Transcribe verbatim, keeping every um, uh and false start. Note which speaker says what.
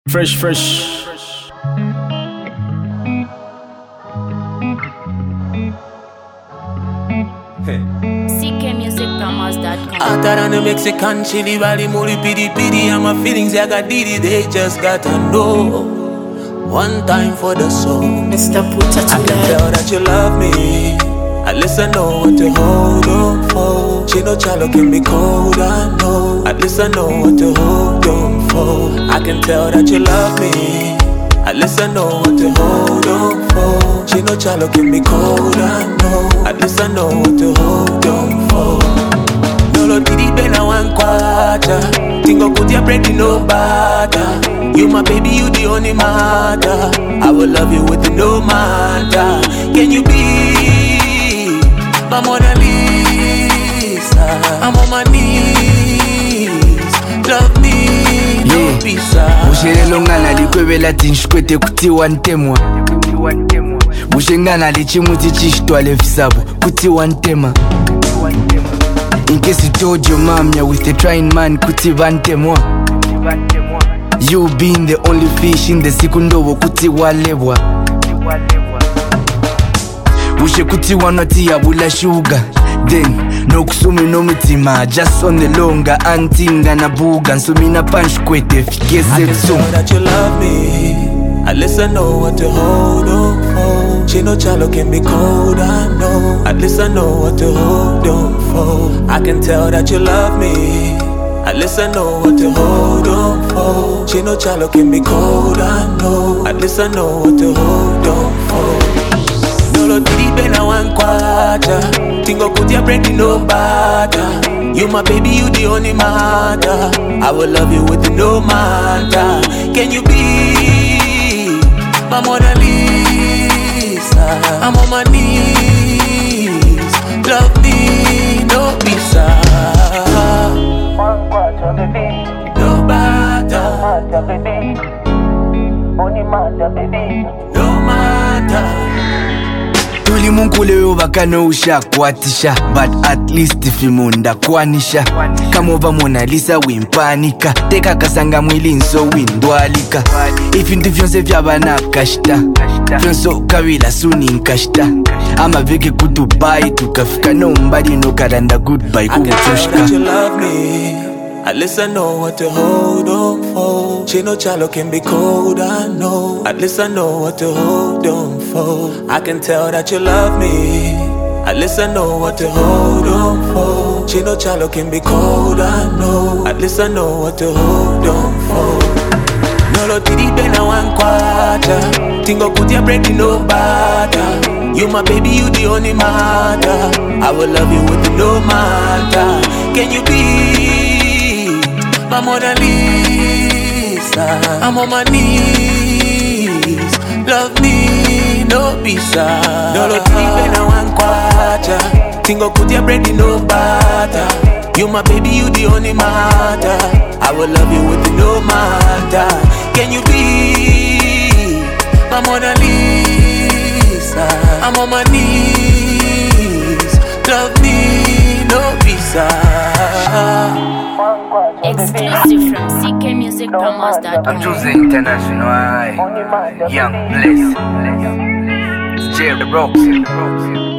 Speaker 1: Fresh, fresh.
Speaker 2: C K music promos dot com.
Speaker 3: Hotter than the Mexican chili, valley, muri, pity, pity. And my feelings, I got diddy, they just gotta know. One time for the soul.
Speaker 2: Mister Puta
Speaker 3: I can tell that you love me. At least I know what to hold on for. She no chalo can be cold, I know. At least I know what to hold on for. I can tell that you love me. At least I know what to hold on for. She no chalo can be cold, I know. At least I know what to hold on for. No lo didi bena one quarter. Tingo kutia bread no butter. You my baby, you the only matter. I will love you with no matter. Can you be my Mona Lisa? I'm on my knees. Love me, no pizza.
Speaker 4: Mushelelongana likwebela tinshkwete kutiwa ntemwa. Mushengana lichimuti chishtwale visabo kutiwa ntema. In case you told your mom you're with a trying man kutiwa ntemwa. You being the only fish in the sekundobo kutiwa lebwa. Ushe kutiwa noti abula sugar. Then no kusumi no mitima. Just on the longer antinga na buga. Nsumi na punch kwete fikese tsu.
Speaker 3: I can tell that you love me. At least I know what to hold on for. She no chalo can be cold, I know. At least I know what to hold on for. I can tell that you love me. At least I know what to hold on for. She no chalo can be cold, I know. At least I know what to hold on for. No lo didi bena one quarter. Tingo kutia bread no butter. You my baby, you the only matter. I will love you with no matter. Can you be my Mona Lisa? I'm on my knees. Love me, no pizza. No matter. No matter.
Speaker 4: Tuli munkule yobakano usha kwatisha. But at least if imunda kwanisha. Kama ova Mona Lisa wimpanika. Teka kasanga mwili nso windwalika. If intu vyonse vyabana kashita. Vyonso kawila suni nkashita. Ama veke kutubai tukafika. Nobody no karanda goodbye kukutushka.
Speaker 3: I can tell that you love me. At least I know what to hold on for. She no chalo can be cold, I know. At least I know what to hold on for. I can tell that you love me. At least I know what to hold on for. She no chalo can be cold, I know. At least I know what to hold on for. No lo didi bena one quarter. Tingo kutia bread no butter. You my baby, you the only matter. I will love you with no matter. Can you be my Mona Lisa? I'm on my knees. Love me, no pizza. No lo didi bena one quarter. Tingo kutia bread no butter. You my baby, you the only matter. I will love you with no matter. Can you be my Mona Lisa? I'm on my knees. Love me, no pizza.
Speaker 2: Exclusive from C K music promos dot com.
Speaker 4: I'm choosing international. Young Bless. Jerry Roxy.